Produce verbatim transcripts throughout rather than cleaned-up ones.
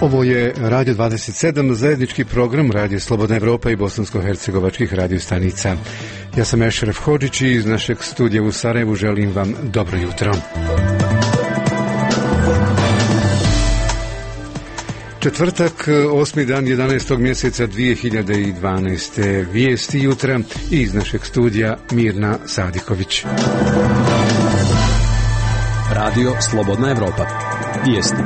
Ovo je Radio dvadeset sedam, zajednički program Radio Slobodna Evropa i bosansko-hercegovačkih radio stanica. Ja sam Ešref Hodžić i iz našeg studija u Sarajevu želim vam dobro jutro. Četvrtak, osmi dan jedanaestog mjeseca dvije hiljade dvanaeste. Vijesti jutra iz našeg studija Mirna Sadiković. Radio Slobodna Evropa. Vijesti.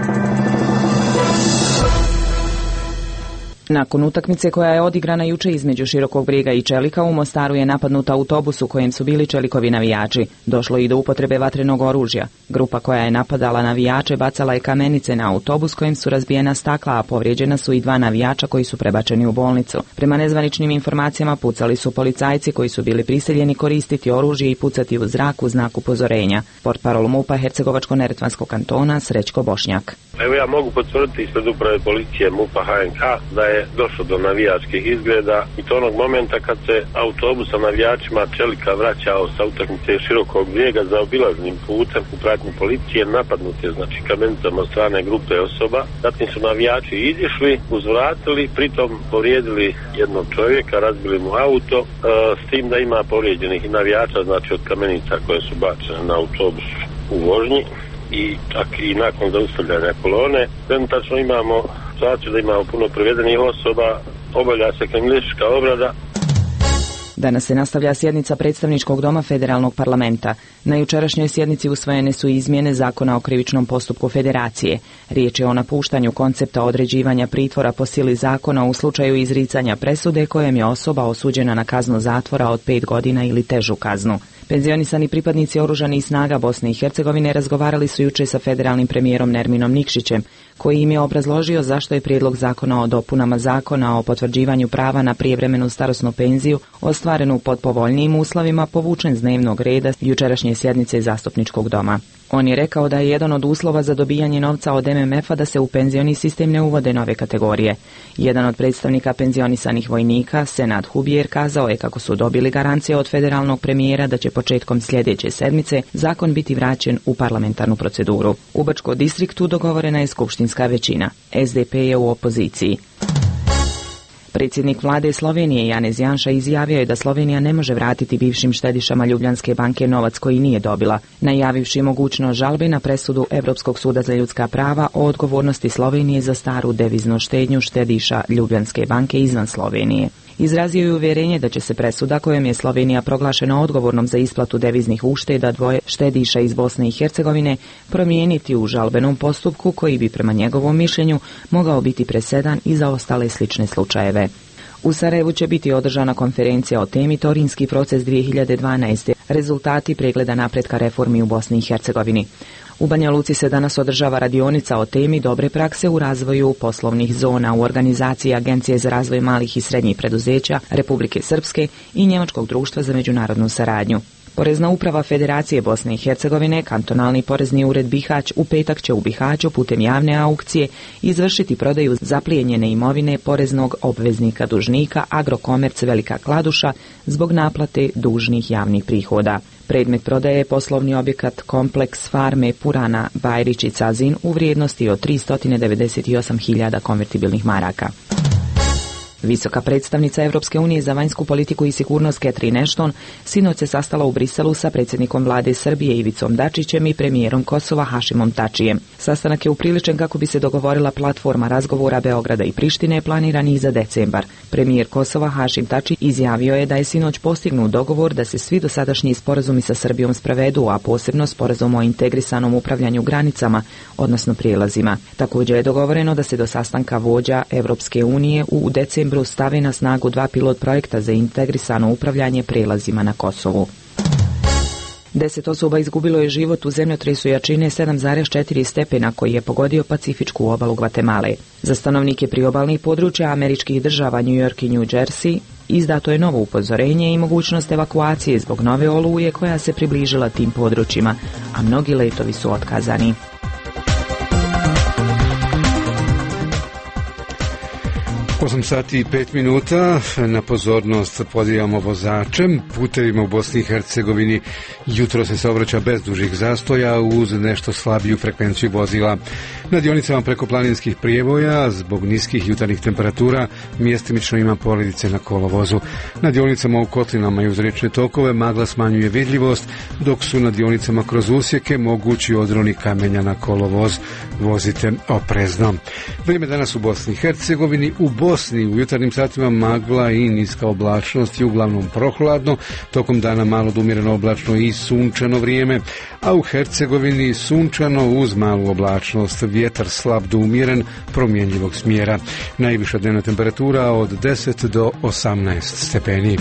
Nakon utakmice koja je odigrana juče između Širokog Brijega i Čelika, u Mostaru je napadnut autobus u kojem su bili Čelikovi navijači. Došlo je i do upotrebe vatrenog oružja. Grupa koja je napadala navijače bacala je kamenice na autobus kojim su razbijena stakla, a povrijeđena su i dva navijača koji su prebačeni u bolnicu. Prema nezvaničnim informacijama pucali su policajci koji su bili prisiljeni koristiti oružje i pucati u zrak u znak upozorenja. Portparol MUP-a Hercegovačko-neretvanskog kantona Srećko Bošnjak. Evo ja mogu potvrditi ispred uprave policije MUP-a H N K da je došlo do navijačkih izgreda i to onog momenta kad se autobus sa navijačima Čelika vraćao sa utakmice Širokog Brijega za obilaznim putem u pratnji policije, napadnut je znači kamenicama od strane grupe osoba. Zatim su navijači izišli, uzvratili, pritom povrijedili jednog čovjeka, razbili mu auto, e, s tim da ima povrijeđenih i navijača, znači od kamenica koje su bačene na autobus u vožnji i čak i nakon zaustavljanja kolone. Trenutačno imamo situaciju da imamo puno privedenih osoba, obavlja se kriminalistička obrada. Danas se nastavlja sjednica predstavničkog doma Federalnog parlamenta. Na jučerašnjoj sjednici usvojene su izmjene Zakona o krivičnom postupku Federacije. Riječ je o napuštanju koncepta određivanja pritvora po sili zakona u slučaju izricanja presude kojem je osoba osuđena na kaznu zatvora od pet godina ili težu kaznu. Penzionisani pripadnici oružanih snaga Bosne i Hercegovine razgovarali su juče sa federalnim premijerom Nerminom Nikšićem, koji im je obrazložio zašto je prijedlog zakona o dopunama zakona o potvrđivanju prava na prijevremenu starosnu penziju ostvarenu pod povoljnijim uslovima povučen s dnevnog reda jučerašnje sjednice zastupničkog doma. On je rekao da je jedan od uslova za dobijanje novca od M M F-a da se u penzioni sistem ne uvode nove kategorije. Jedan od predstavnika penzionisanih vojnika, Senad Hubijer, kazao je kako su dobili garancije od federalnog premijera da će početkom sljedeće sedmice zakon biti vraćen u parlamentarnu proceduru. U Bačkom distriktu dogovorena je skupštinska većina. S D P je u opoziciji. Predsjednik vlade Slovenije Janez Janša izjavio je da Slovenija ne može vratiti bivšim štedišama Ljubljanske banke novac koji nije dobila, najavivši mogućnost žalbe na presudu Europskog suda za ljudska prava o odgovornosti Slovenije za staru deviznu štednju štediša Ljubljanske banke izvan Slovenije. Izrazio je uvjerenje da će se presuda kojom je Slovenija proglašena odgovornom za isplatu deviznih ušteda dvoje štediša iz Bosne i Hercegovine promijeniti u žalbenom postupku koji bi prema njegovom mišljenju mogao biti presedan i za ostale slične slučajeve. U Sarajevu će biti održana konferencija o temi Torinski proces dvije hiljade dvanaeste. Rezultati pregleda napretka reformi u Bosni i Hercegovini. U Banja Luci se danas održava radionica o temi dobre prakse u razvoju poslovnih zona u organizaciji Agencije za razvoj malih i srednjih preduzeća Republike Srpske i Njemačkog društva za međunarodnu saradnju. Porezna uprava Federacije Bosne i Hercegovine, kantonalni porezni ured Bihać, u petak će u Bihaću putem javne aukcije izvršiti prodaju zaplijenjene imovine poreznog obveznika dužnika Agrokomerc Velika Kladuša zbog naplate dužnih javnih prihoda. Predmet prodaje je poslovni objekat kompleks farme Purana Bajrić i Cazin u vrijednosti od tristo devedeset osam hiljada konvertibilnih maraka. Visoka predstavnica Europske unije za vanjsku politiku i sigurnost Catherine Ashton sinoć se sastala u Briselu sa predsjednikom vlade Srbije Ivicom Dačićem i premijerom Kosova Hašimom Tačijem. Sastanak je upriličen kako bi se dogovorila platforma razgovora Beograda i Prištine planirani za decembar. Premijer Kosova Hašim Tači izjavio je da je sinoć postignut dogovor da se svi dosadašnji sporazumi sa Srbijom sprovedu, a posebno sporazum o integrisanom upravljanju granicama, odnosno prijelazima. Također je dogovoreno da se do sastanka vođa Europske unije u decembru stave na snagu dva pilot projekta za integrisano upravljanje prijelazima na Kosovu. Deset osoba izgubilo je život u zemljotresu jačine sedam zarez četiri stepena koji je pogodio Pacifičku obalu Gvatemale. Za stanovnike priobalnih područja američkih država New York i New Jersey izdato je novo upozorenje i mogućnost evakuacije zbog nove oluje koja se približila tim područjima, a mnogi letovi su otkazani. osam sati i pet minuta. Na pozornost pozivamo vozače. Putevima u Bosni i Hercegovini jutro se saobraća bez dužih zastoja uz nešto slabiju frekvenciju vozila. Na dionicama preko planinskih prijevoja zbog niskih jutarnjih temperatura mjestimično ima poledice na kolovozu. Na dionicama u kotlinama i uz riječne tokove magla smanjuje vidljivost, dok su na dionicama kroz usjeke mogući odroni kamenja na kolovoz. Vozite oprezno. Vrijeme danas u Bosni i Hercegovini. U Bosni u jutarnjim satima magla i niska oblačnost i uglavnom prohladno, tokom dana malo do umjereno oblačno i sunčano vrijeme, a u Hercegovini sunčano uz malu oblačnost, vjetar slab do umjeren, promjenjivog smjera. Najviša dnevna temperatura od deset do osamnaest stepeni.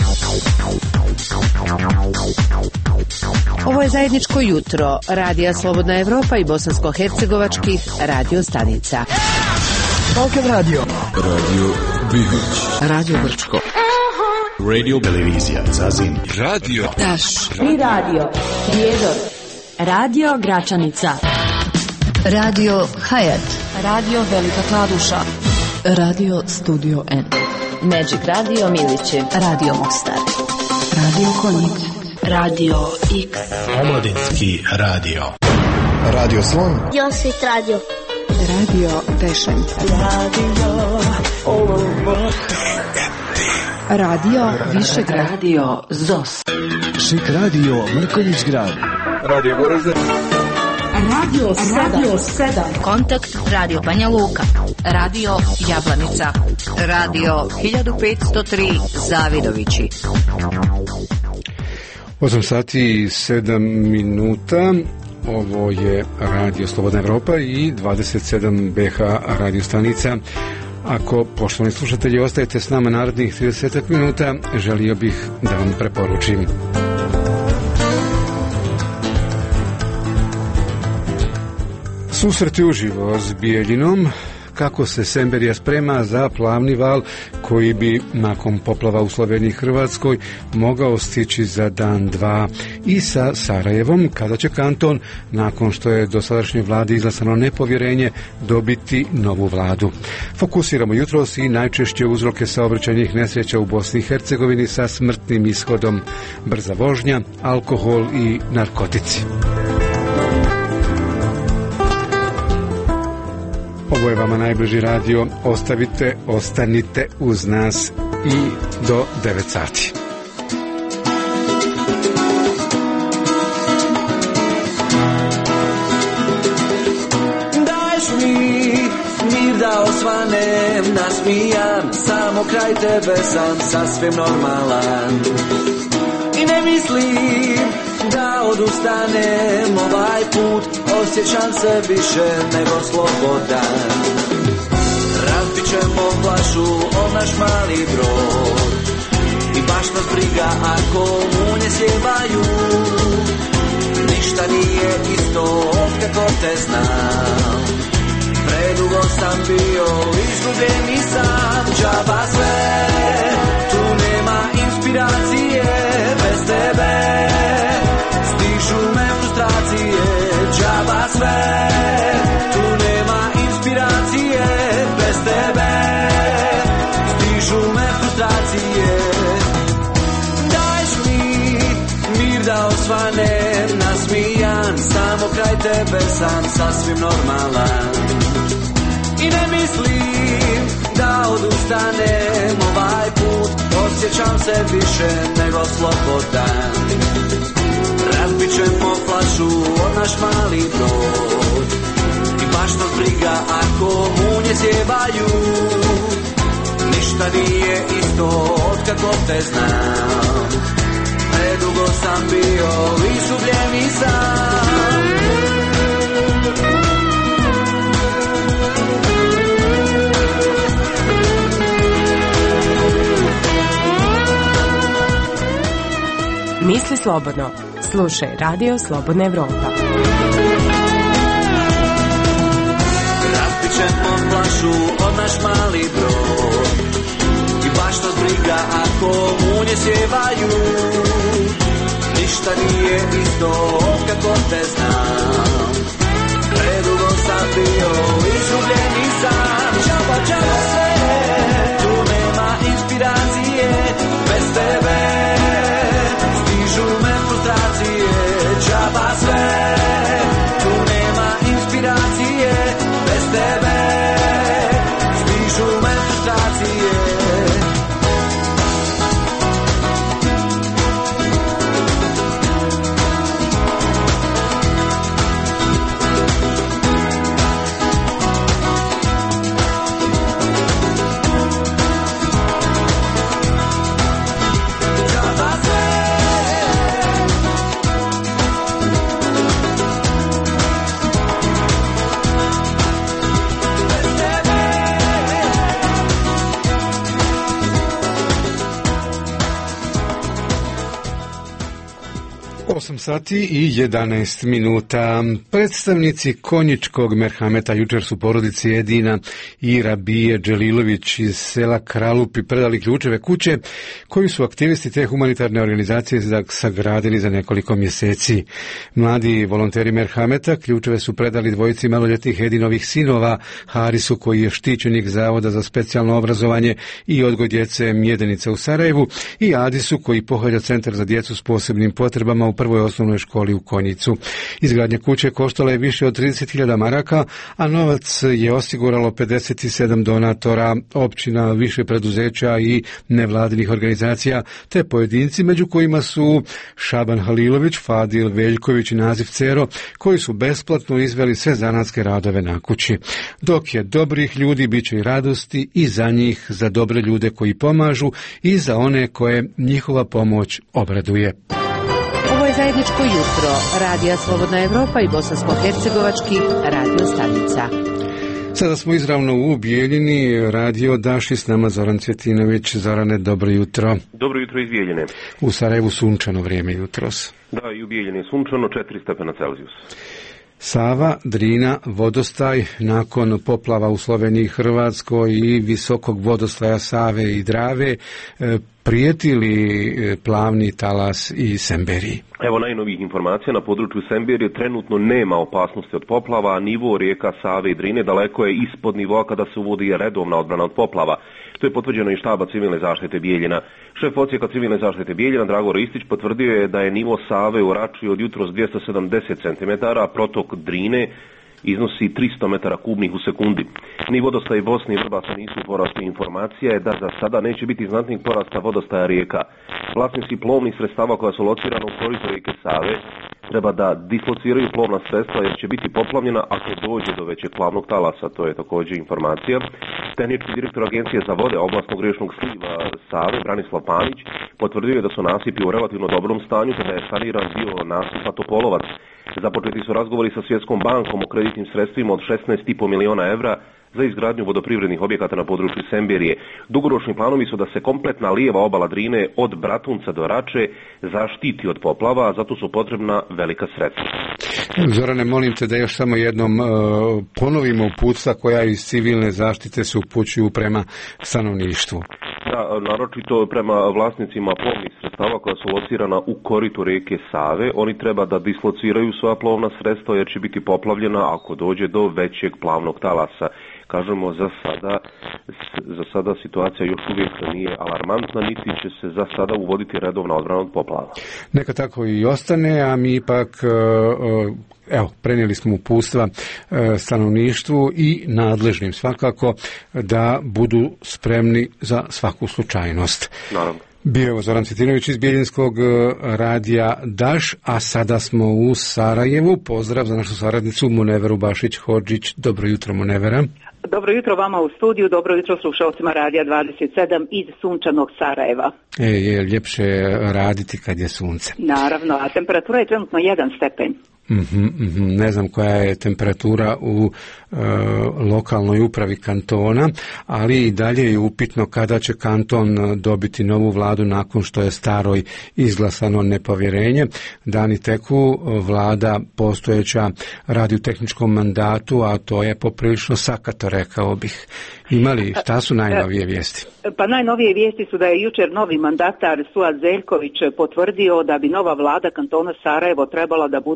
Ovo je zajedničko jutro Radija Slobodna Evropa i bosansko-hercegovačkih radio stanica. Balkan Radio, Radio Bihoć, Radio Brčko, Radio Televizija Zazin, Radio Taš, I radio Prijedor, Radio Gračanica, Radio Hayat, Radio Velika Kladuša, Radio Studio N, Magic Radio Milići, Radio Mostar, Radio Konjic, Radio X, Omladinski radio, Radio Slon, Josvit Radio, Radio Pešanica, Radio Olubo, Radio Višegrad, Radio Zos, Šik radio Mrkonjić grad, Radio Goražde, Radio sedam, Kontakt Radio Banja Luka, Radio Jablanica, Radio hiljadu petsto tri Zavidovići. osam sati i sedam minuta. Ovo je Radio Slobodna Evropa i dvadeset sedam B H radio stanica. Ako, poštovani slušatelji, ostajete s nama narednih trideset minuta, želio bih da vam preporučim. Susreti uživo s Bijeljinom, kako se Semberija sprema za plavni val koji bi nakon poplava u Sloveniji i Hrvatskoj mogao stići za dan dva, i sa Sarajevom, kada će kanton, nakon što je dosadašnjoj vladi izglasano nepovjerenje, dobiti novu vladu. Fokusiramo jutros i najčešće uzroke saobraćajnih nesreća u Bosni i Hercegovini sa smrtnim ishodom: brza vožnja, alkohol i narkotici. Ovo je vama najbliži radio. Ostavite, ostanite uz nas i do devet sati. Daješ mi mir da osvanem, nasmijan, samo kraj tebe sam sasvim normalan. I ne mislim da odustanem ovaj put, osjećam se više nego slobodan. Razbit ćemo flašu o naš mali brod i baš nas briga ako munje sjevaju. Ništa nije isto od kako te znam. Predugo sam bio izgubljen i sam. Džaba sve, tu nema inspiracije bez tebe. Stižu me frustracije, džaba sve, tu nema inspiracije bez tebe. Stižu me frustracije. Daješ mi mir da osvanem, nasmijan, samo kraj tebe sam sasvim normalan. I ne mislim da odustanem ovaj put, osjećam se više nego slobodan. Razbit ćemo flašu od naš mali brod i baš nas briga ako munje sjevaju. Ništa nije isto od kako te znam. Predugo sam bio izgubljen i sam. Misli slobodno. Slušaj Radio Slobodna Evropa. Razbit ćemo flašu od naš mali brod i baš nas briga ako munje sjevaju. Ništa nije isto od kako te znam. Predugo sam bio izgubljen i sam. Džaba, džaba sve, tu osam sati i jedanaest minuta. Predstavnici konjičkog merhameta jučer su porodici Edina i Rabije Dželilović iz sela Kralupi predali ključeve kuće koju su aktivisti te humanitarne organizacije sagradili za nekoliko mjeseci. Mladi volonteri merhameta ključeve su predali dvojici maloljetnih Edinovih sinova, Harisu koji je štićenik Zavoda za specijalno obrazovanje i odgoj djece Mjedenica u Sarajevu i Adisu koji pohađa Centar za djecu s posebnim potrebama u prvoj osnovnoj školi u Konjicu. Izgradnja kuće koštala je više od trideset hiljada maraka, a novac je osiguralo pedeset sedam donatora, općina, više preduzeća i nevladinih organizacija, te pojedinci među kojima su Šaban Halilović, Fadil Veljković i Nazif Cero, koji su besplatno izveli sve zanatske radove na kući. Dok je dobrih ljudi, bit će i radosti i za njih, za dobre ljude koji pomažu i za one koje njihova pomoć obraduje. Ovo je zajedničko jutro Radija Slobodna Evropa i bosansko-hercegovačkih radio stanica. Sada smo izravno u Bijeljini, radio Daš i s nama Zoran Cvjetinović. Zorane, dobro jutro. Dobro jutro iz Bijeljine. U Sarajevu sunčano vrijeme jutros. Da, i u Bijeljini je sunčano, četiri stepena Celzijus. Sava, Drina, vodostaj nakon poplava u Sloveniji i Hrvatskoj i visokog vodostaja Save i Drave, prijeti li plavni talas i Semberiji? Evo najnovijih informacija, na području Semberije trenutno nema opasnosti od poplava, a nivo rijeka Save i Drine daleko je ispod nivoa kada se uvodi redovna odbrana od poplava. To je potvrđeno i štaba civilne zaštite Bijeljina. Šef odsjeka civilne zaštite Bijeljina, Drago Ristić, potvrdio je da je nivo Save u Rači od jutros dvjesto sedamdeset centimetara, a protok Drine iznosi tristo metara kubnih u sekundi. Ni vodostaji Bosne i Vrbasa nisu u porastu. Informacija je da za sada neće biti znatnih porasta vodostaja rijeka. Vlasnici plovnih sredstava koja su locirana u koritu rijeke Save treba da dislociraju plovna sredstva jer će biti poplavljena ako dođe do većeg plavnog talasa. To je također informacija. Tehnički direktor Agencije za vode oblastnog riječnog sliva Save, Branislav Panić, potvrdio je da su nasipi u relativno dobrom stanju kada je saniran dio nasipa Topolovac. Započeti su razgovori sa Svjetskom bankom o kreditnim sredstvima od šesnaest i po miliona evra za izgradnju vodoprivrednih objekata na području Semberije. Dugoročni planovi su da se kompletna lijeva obala Drine od Bratunca do Rače zaštiti od poplava, a zato su potrebna velika sredstva. Zorane, molim te da još samo jednom uh, ponovimo uputstva koja iz civilne zaštite se upućuju prema stanovništvu. Da, naročito prema vlasnicima plovnih sredstava koja su locirana u koritu rijeke Save. Oni treba da dislociraju svoja plovna sredstva jer će biti poplavljena ako dođe do većeg plavnog talasa. Kažemo, za sada, za sada situacija još uvijek nije alarmantna, niti će se za sada uvoditi redovna odbrana od poplava. Neka tako i ostane, a mi ipak, evo, prenijeli smo uputstva stanovništvu i nadležnim svakako da budu spremni za svaku slučajnost. Naravno. Bio je Zoran Cvjetinović iz Bijeljinskog radija Daš, a sada smo u Sarajevu. Pozdrav za našu saradnicu Muneveru Bašić-Hodžić. Dobro jutro, Munevera. Dobro jutro vama u studiju, dobro jutro slušalcima Radija dvadeset sedam iz sunčanog Sarajeva. E, je ljepše raditi kad je sunce. Naravno, a temperatura je trenutno jedan stepen. Mm-hmm, mm-hmm. Ne znam koja je temperatura u e, lokalnoj upravi kantona, ali i dalje je upitno kada će kanton dobiti novu vladu nakon što je staroj izglasano nepovjerenje. Dani teku, vlada postojeća radi u tehničkom mandatu, a to je poprilično sakato, rekao bih. Imali, šta su najnovije vijesti? Pa najnovije vijesti su da je jučer novi mandatar Suad Zeljković potvrdio da bi nova vlada kantona Sarajevo trebala da bude formirana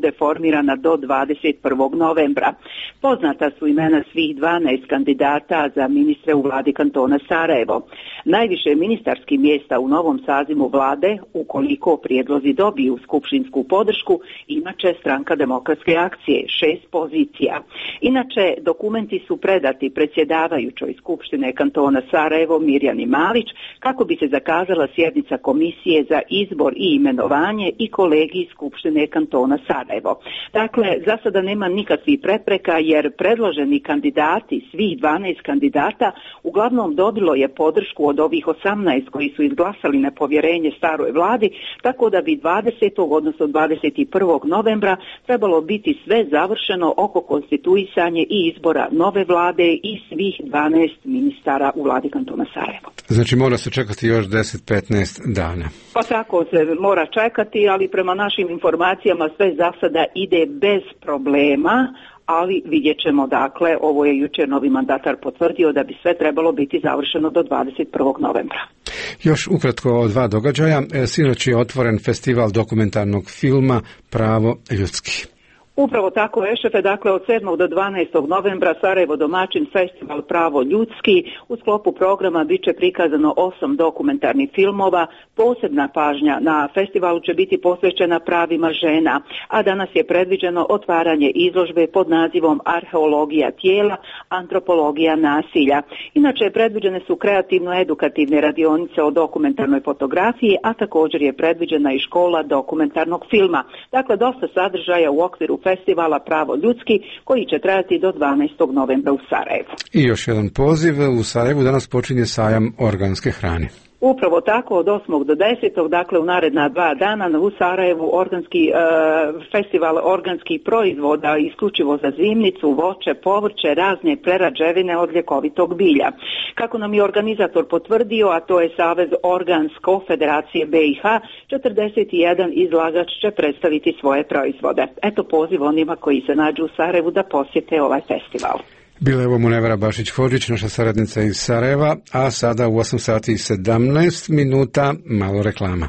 formirana do dvadeset prvog novembra. Poznata su imena svih dvanaest kandidata za ministre u vladi kantona Sarajevo. Najviše ministarskih mjesta u novom sazivu vlade, ukoliko prijedlozi dobiju skupštinsku podršku, imaće Stranka demokratske akcije, šest pozicija. Inače, dokumenti su predati predsjedavajućoj Skupštine kantona Sarajevo Mirjani Malić kako bi se zakazala sjednica komisije za izbor i imenovanje i kolegij Skupštine kantona Sarajevo. Dakle, za sada nema nikakvih prepreka jer predloženi kandidati, svih dvanaest kandidata, uglavnom dobilo je podršku od ovih osamnaest koji su izglasali nepovjerenje staroj vladi, tako da bi dvadesetog odnosno dvadeset prvog novembra trebalo biti sve završeno oko konstituisanje i izbora nove vlade i svih dvanaest ministara u vladi kantona Sarajevo. Znači mora se čekati još deset do petnaest dana. Pa tako se mora čekati, ali prema našim informacijama sve za sada ide bez problema, ali vidjet ćemo, dakle, ovo je jučer novi mandatar potvrdio da bi sve trebalo biti završeno do dvadeset prvog novembra. Još ukratko o dva događaja. Sinoć je otvoren festival dokumentarnog filma Pravo ljudski. Upravo tako je, šefe, dakle od sedmog do dvanaestog novembra Sarajevo domaćin festival Pravo ljudski. U sklopu programa bit će prikazano osam dokumentarnih filmova. Posebna pažnja na festivalu će biti posvećena pravima žena, a danas je predviđeno otvaranje izložbe pod nazivom Arheologija tijela, antropologija nasilja. Inače, predviđene su kreativno-edukativne radionice o dokumentarnoj fotografiji, a također je predviđena i škola dokumentarnog filma. Dakle, dosta sadržaja u okviru festivala Pravo ljudski koji će trajati do dvanaestog novembra u Sarajevu. I još jedan poziv, u Sarajevu danas počinje sajam organske hrane. Upravo tako, od osmog do desetog, dakle u naredna dva dana u Sarajevu organski, e, festival organskih proizvoda isključivo za zimnicu, voće, povrće, razne prerađevine od ljekovitog bilja. Kako nam je organizator potvrdio, a to je Savez Organsko Federacije B i H, četrdeset jedan izlagač će predstaviti svoje proizvode. Eto poziv onima koji se nađu u Sarajevu da posjete ovaj festival. Bila je ovo Munevera Bašić-Hodžić, naša saradnica iz Sarajeva, a sada u osam sati i sedamnaest minuta malo reklama.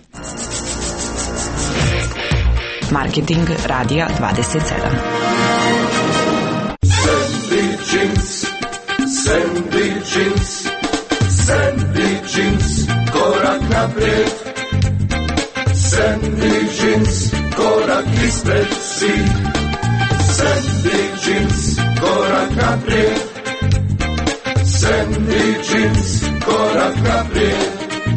Marketing radija dvadeset sedam. Sandy Jeans, Sandy Jeans, Sandy Jeans, korak naprijed. Sandy Jeans, korak ispred si. Sandy Jeans, korak naprijed. Sandy Jeans, korak naprijed.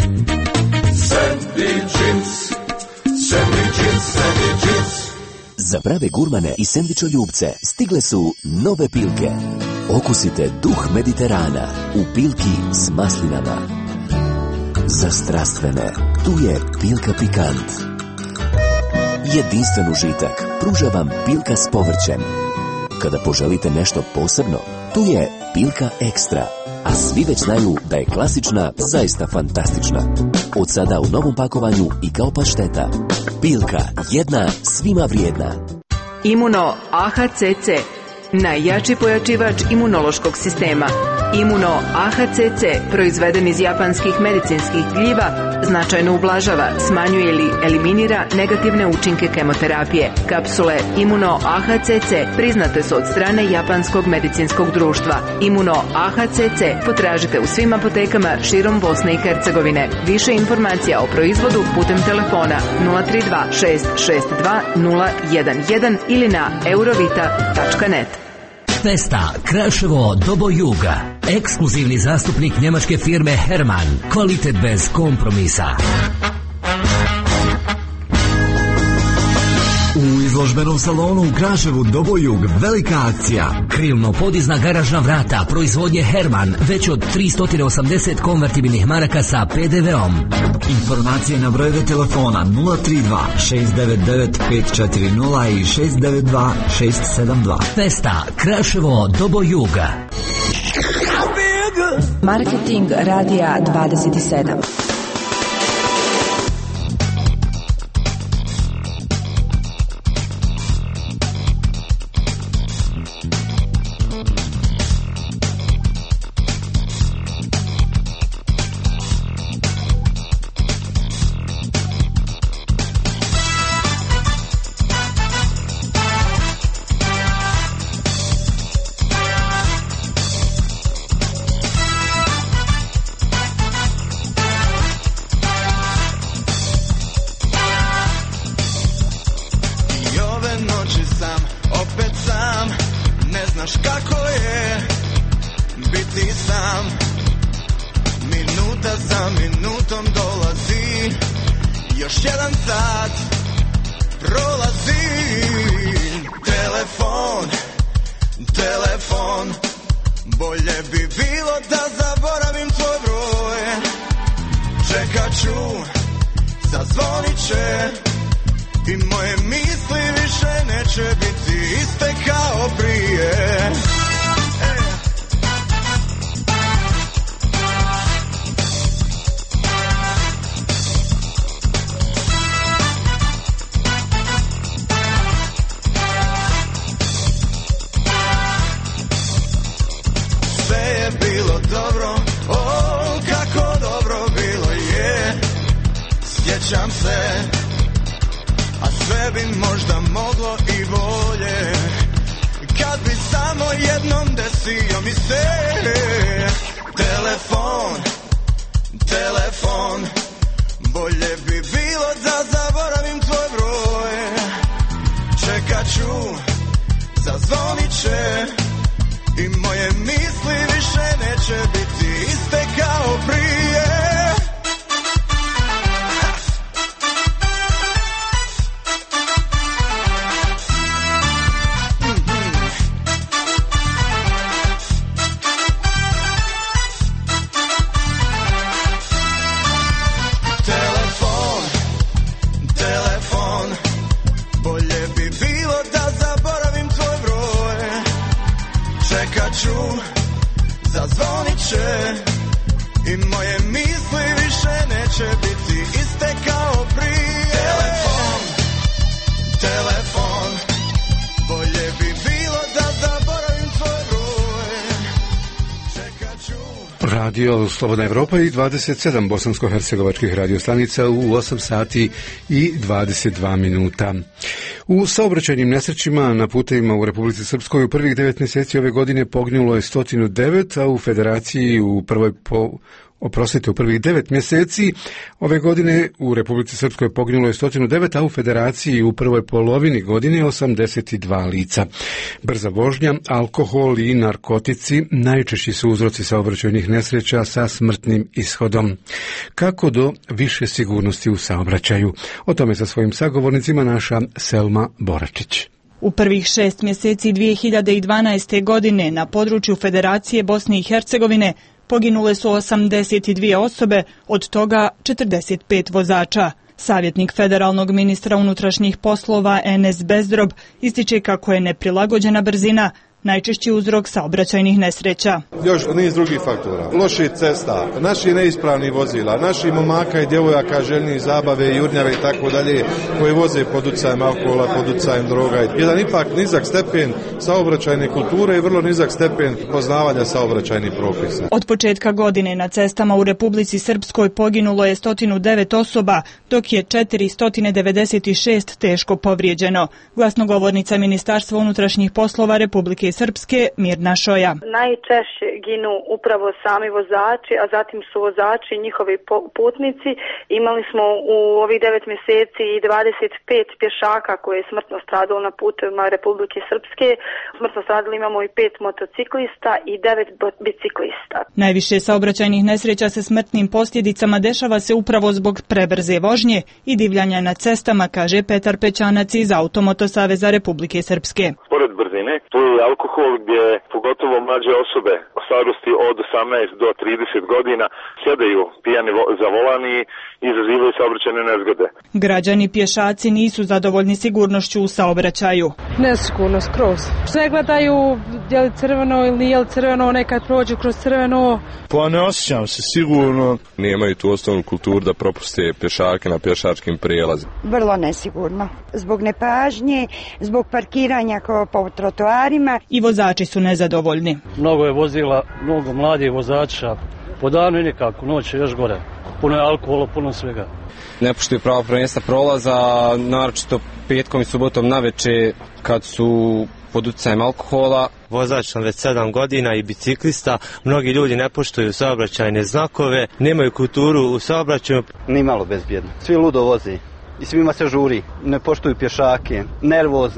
Sandy Jeans, Sandy Jeans, Sandy Jeans. Za prave gurmane i sendvičoljubce stigle su nove pilke. Okusite duh Mediterana u pilki s maslinama. Za strastvene, tu je pilka pikant. Jedinstven užitak pruža vam pilka s povrćem. Kada poželite nešto posebno, tu je pilka ekstra. A svi već znaju da je klasična zaista fantastična. Od sada u novom pakovanju i kao pašteta. Pilka, jedna, svima vrijedna. Imuno A H C C, najjači pojačivač imunološkog sistema. Imuno A H C C, proizveden iz japanskih medicinskih gljiva, značajno ublažava, smanjuje ili eliminira negativne učinke kemoterapije. Kapsule Imuno A H C C priznate su od strane Japanskog medicinskog društva. Imuno A H C C potražite u svim apotekama širom Bosne i Hercegovine. Više informacija o proizvodu putem telefona nula tri dva šest šest dva nula jedan jedan ili na eurovita tačka net. Festa Kraševo Dobo Juga. Ekskluzivni zastupnik njemačke firme Herman. Kvalitet bez kompromisa. U izložbenom salonu u Kraševu Dobojug velika akcija. Krilno podizna garažna vrata proizvodnje Herman već od tristo osamdeset konvertibilnih maraka sa pe de veom. Informacije na brojeve telefona nula tri dva šest devet devet pet četiri nula i šest devet dva šest sedam dva. Festa Kraševo Dobojuga. Marketing radija dvadeset sedam. minuta minutom dolazi, još jedan sat prolazi. Telefon, telefon, bolje bi bilo da zaboravim tvoj broj. Čekat ću, zazvonit će i moje misli više neće biti iste kao prije. Bilo dobro, o, kako dobro bilo je, sjećam se, a sve bi možda moglo i bolje, kad bi samo jednom desio mi se. Telefon, telefon, bolje bi bilo da zaboravim tvoj broj. Čekat ću, zazvonit će i moje misli više neće biti iste kao prije. Telefon, telefon, bolje bi bilo da zaboravim tvoj broj. Čekat ću, zazvonit će i moje misli više neće biti iste kao prije. Telefon, telefon, bolje bi bilo da zaboravim tvoj broj. Čekat ću. Radio Slobodna Evropa i dvadeset sedam bosansko-hercegovačkih radiostanica u osam sati i dvadeset dva minuta. U saobraćajnim nesrećima na putevima u Republici Srpskoj u prvih devet mjeseci ove godine poginulo je sto devet, a u Federaciji u prvoj po Oprostite, u prvih devet mjeseci ove godine u Republici Srpskoj poginulo je sto devet, a u Federaciji u prvoj polovini godine osamdeset dva lica. Brza vožnja, alkohol i narkotici najčešći su uzroci saobraćajnih nesreća sa smrtnim ishodom. Kako do više sigurnosti u saobraćaju? O tome sa svojim sagovornicima naša Selma Boračić. U prvih šest mjeseci dvije hiljade dvanaeste. godine na području Federacije Bosne i Hercegovine poginule su osamdeset dvije osobe, od toga četrdeset pet vozača. Savjetnik federalnog ministra unutrašnjih poslova Enes Bezdrob ističe kako je neprilagođena brzina najčešći uzrok saobraćajnih nesreća. Još niz drugih faktora. Loših cesta, naši neispravni vozila, naši momaka i djevojaka željnih zabave, jurnjave i tako dalje, koji voze pod utjecajem alkohola, pod utjecajem droga. Jedan ipak nizak stepen saobraćajne kulture i vrlo nizak stepen poznavanja saobraćajnih propisa. Od početka godine na cestama u Republici Srpskoj poginulo je sto devet osoba, dok je četiristo devedeset šest teško povrijeđeno. Glasnogovornica Ministarstva unutrašnjih poslova Republike Srpske Mirna Šoja. Najčešće ginu upravo sami vozači, a zatim su vozači i njihovi putnici. Imali smo u ovih devet mjeseci i dvadeset pet pješaka koje je smrtno stradalo na putevima Republike Srpske. Smrtno stradali imamo i pet motociklista i devet biciklista. Najviše saobraćajnih nesreća sa smrtnim posljedicama dešava se upravo zbog prebrze vožnje i divljanja na cestama, kaže Petar Pećanac iz Automoto Saveza Republike Srpske. Pored brzine, tu je alkohol gdje pogotovo mlađe osobe o starosti od osamnaest do trideset godina sjedaju pijani za volan i izazivaju saobraćajne nezgode. Građani pješaci nisu zadovoljni sigurnošću u saobraćaju. Nesigurno skroz. Sve gledaju je li crveno ili nije li crveno, nekad prođu kroz crveno. Pa ne osjećam se sigurno. Nemaju tu osnovnu kulturu da propuste pješake na pješačkim prijelazima. Vrlo nesigurno. Zbog nepažnje, zbog parkiranja po trotoarima. I vozači su nezadovoljni. Mnogo je vozila, mnogo mladih vozača. Po danu i nekako, noć je još gore. Puno je alkohola, puno svega. Ne poštuju pravo prvenstva prolaza, naročito petkom i subotom naveče kad su pod utjecajem alkohola. Vozač sam već sedam godina i biciklista. Mnogi ljudi ne poštuju saobraćajne znakove, nemaju kulturu u saobraćaju. Ni malo bezbjedno. Svi ludo vozi i svima se žuri. Ne poštuju pješake, nervozni.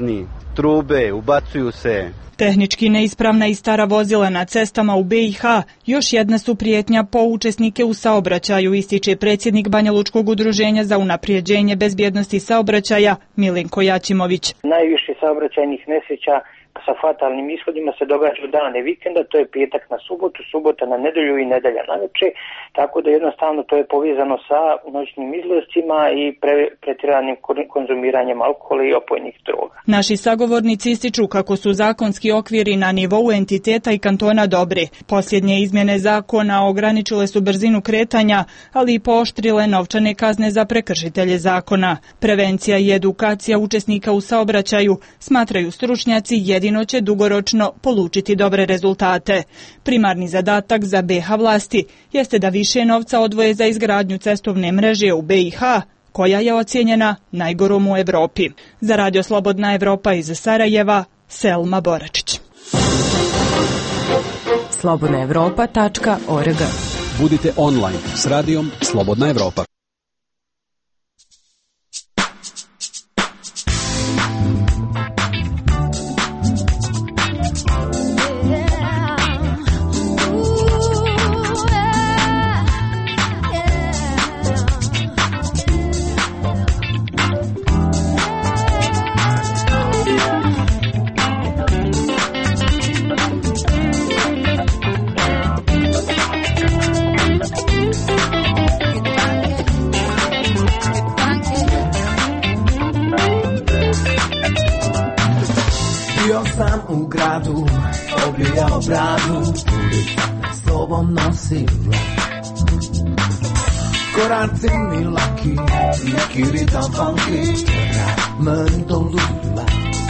trube, ubacuju se. Tehnički neispravna i stara vozila na cestama u be i ha još jedna su prijetnja po učesnike u saobraćaju, ističe predsjednik Banjalučkog udruženja za unaprijeđenje bezbjednosti saobraćaja Milenko Jaćimović. Najviše saobraćajnih nesreća sa fatalnim ishodima se događa u dane vikenda, to je petak na subotu, subota na nedelju i nedelja na večer, tako da jednostavno to je povezano sa noćnim izlascima i pre, pretjeranim konzumiranjem alkohola i opojnih droga. Naši sagovornici ističu kako su zakonski okviri na nivou entiteta i kantona dobri. Posljednje izmjene zakona ograničile su brzinu kretanja, ali i pooštrile novčane kazne za prekršitelje zakona. Prevencija i edukacija učesnika u saobraćaju, smatraju stručnjaci, jedino će dugoročno polučiti dobre rezultate. Primarni zadatak za be ha vlasti jeste da više novca odvoje za izgradnju cestovne mreže u be i ha, koja je ocijenjena najgorom u Evropi. Za Radio Slobodna Evropa iz Sarajeva, Selma Boračić. slobodna evropa tačka org. Budite online s radijom Slobodna Evropa. U gradu obrijao bradu, ulica me sobom nosila. Koraci mi laki, neki ritam funky, meni to ludila.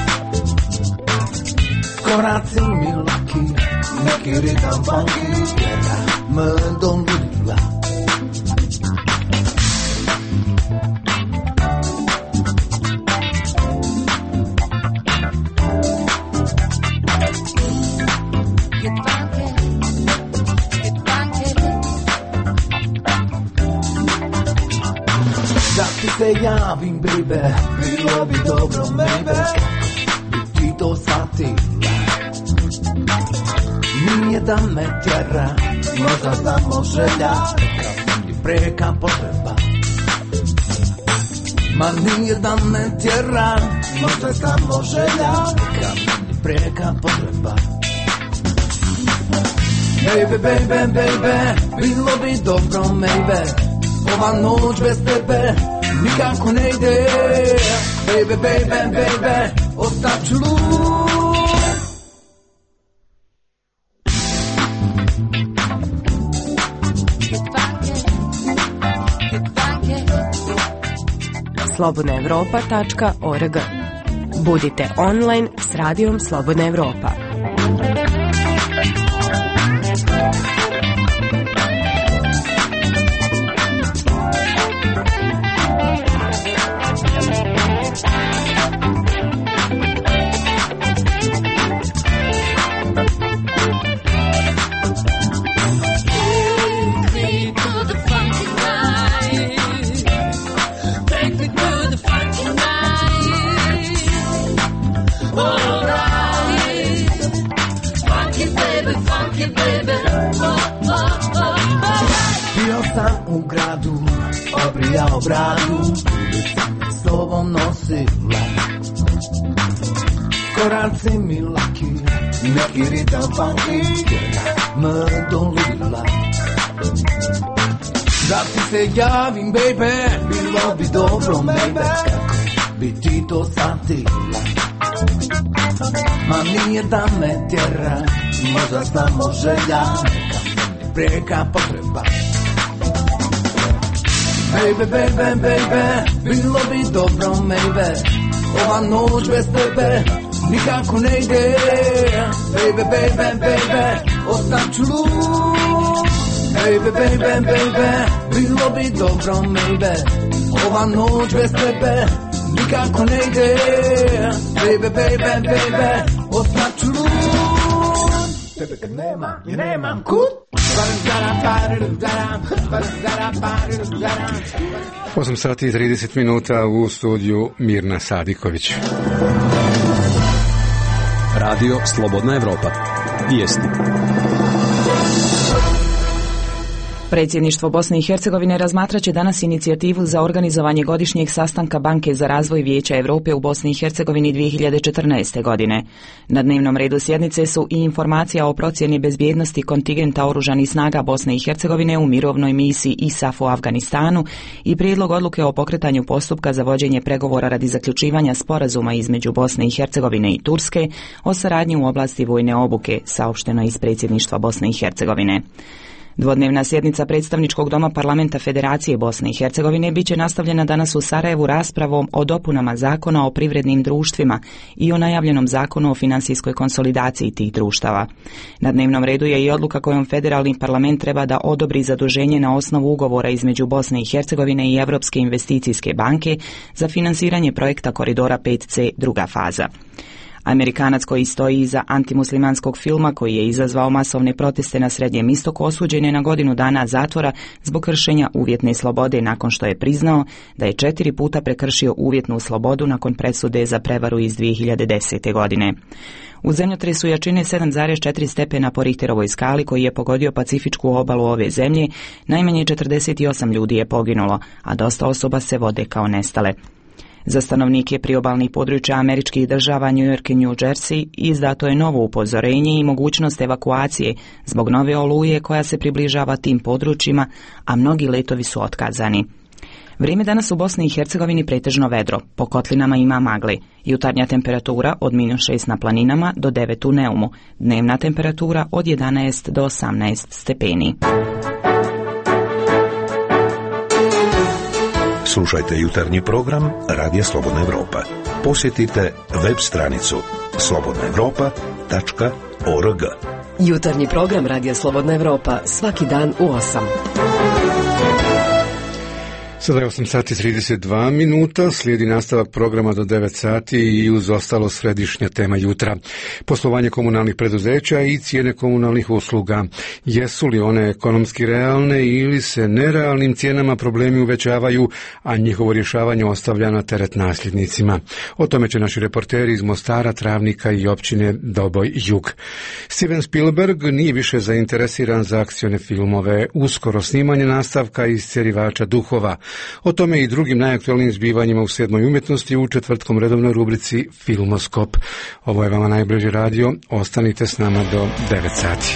Koraci mi laki, neki ritam funky, meni to ludila. Se javim, baby, bilo bi dobro, maybe, bi ti to shvatila. Nije da me tjera, možda samo želja, kad mi preka potreba. Ma nije da me tjera, možda samo želja, kad mi preka potreba. Baby, baby, baby, bilo bi dobro, maybe, ova noć bez tebe nikako ne ide. Baby, baby, baby, ostaću lud. slobodna evropa tačka org. Budite online s radijom Slobodna Evropa. U gradu obrijao bradu, ulica me s tobom nosila. Koraci mi laki, neki ritam funky, me doludila. Da ti se javim, baby, bilo bi dobro, maybe, kako bi ti to shvatila. Ma nije da me tjera, možda samo želja, kad mi preka potreba. Baby, baby, baby, bilo bi dobro, maybe, ova noć bez tebe nikako ne ide. Baby, baby, baby, ostaću lud. Baby, baby, baby, bilo bi dobro, maybe, ova noć bez tebe nikako ne ide. Baby, baby, baby, ostaću lud. Tebe kad nema, ja nemam kud. osam sati i trideset minuta u studiju Mirna Sadiković. Radio Slobodna Evropa. Vijesti. Predsjedništvo Bosne i Hercegovine razmatraće danas inicijativu za organizovanje godišnjeg sastanka Banke za razvoj Vijeća Europe u Bosni i Hercegovini dvije hiljade četrnaeste. godine. Na dnevnom redu sjednice su i informacija o procjeni bezbjednosti kontingenta oružanih snaga Bosne i Hercegovine u mirovnoj misiji I S A F u Afganistanu i prijedlog odluke o pokretanju postupka za vođenje pregovora radi zaključivanja sporazuma između Bosne i Hercegovine i Turske o saradnji u oblasti vojne obuke, saopšteno iz Predsjedništva Bosne i Hercegovine. Dvodnevna sjednica predstavničkog doma Parlamenta Federacije Bosne i Hercegovine biće nastavljena danas u Sarajevu raspravom o dopunama zakona o privrednim društvima i o najavljenom zakonu o finansijskoj konsolidaciji tih društava. Na dnevnom redu je i odluka kojom federalni parlament treba da odobri zaduženje na osnovu ugovora između Bosne i Hercegovine i Europske investicijske banke za finansiranje projekta Koridora pet C druga faza. Amerikanac koji stoji iza antimuslimanskog filma koji je izazvao masovne proteste na Srednjem istoku osuđen je na godinu dana zatvora zbog kršenja uvjetne slobode nakon što je priznao da je četiri puta prekršio uvjetnu slobodu nakon presude za prevaru iz dvije hiljade desete. godine. U zemljotresu jačine sedam zarez četiri stepena po Richterovoj skali koji je pogodio pacifičku obalu ove zemlje, najmanje četrdeset osam ljudi je poginulo, a dosta osoba se vode kao nestale. Za stanovnike priobalnih područja američkih država New York i New Jersey izdato je novo upozorenje i mogućnost evakuacije zbog nove oluje koja se približava tim područjima, a mnogi letovi su otkazani. Vrijeme danas u Bosni i Hercegovini pretežno vedro, po kotlinama ima magli. Jutarnja temperatura od minus šest na planinama do devet u Neumu, dnevna temperatura od jedanaest do osamnaest stepeni. Slušajte jutarnji program Radija Slobodna Evropa. Posjetite web stranicu slobodna evropa tačka org. Jutarnji program Radija Slobodna Evropa svaki dan u osam. Sada je osam sati trideset dva minuta, slijedi nastavak programa do devet sati i uz ostalo središnja tema jutra. Poslovanje komunalnih preduzeća i cijene komunalnih usluga. Jesu li one ekonomski realne ili se nerealnim cijenama problemi uvećavaju, a njihovo rješavanje ostavlja na teret nasljednicima? O tome će naši reporteri iz Mostara, Travnika i općine Doboj Jug. Steven Spielberg nije više zainteresiran za akcione filmove. Uskoro snimanje nastavka iz Cjerivača duhova. O tome i drugim najaktualnijim zbivanjima u sedmoj umjetnosti u četvrtkom redovnoj rubrici Filmoskop. Ovo je vama najbliži radio, ostanite s nama do devet sati.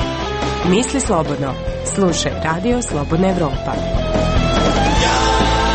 Misli slobodno. Slušaj Radio Slobodna Evropa. Ja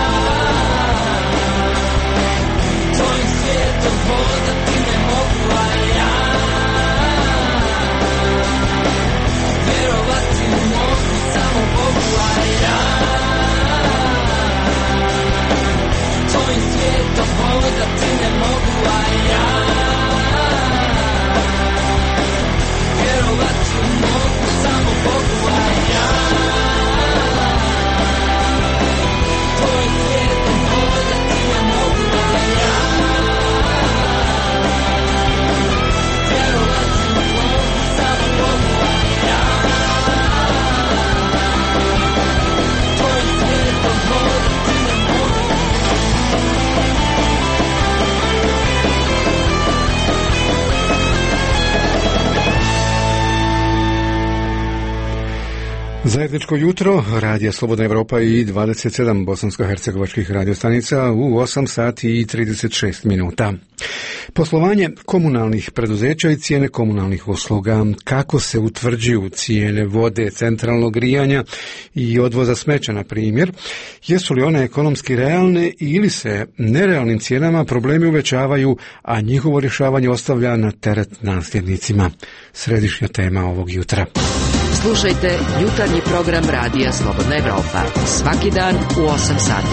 Zajedničko jutro, Radija Slobodna Evropa i dvadeset sedam bosansko-hercegovačkih radiostanica u osam sati i trideset šest minuta. Poslovanje komunalnih preduzeća i cijene komunalnih usluga, kako se utvrđuju cijene vode, centralnog grijanja i odvoza smeća, na primjer, jesu li one ekonomski realne ili se nerealnim cijenama problemi uvećavaju, a njihovo rješavanje ostavlja na teret nasljednicima. Središnja tema ovog jutra. Slušajte jutarnji program Radija Slobodna Evropa svaki dan u osam sati.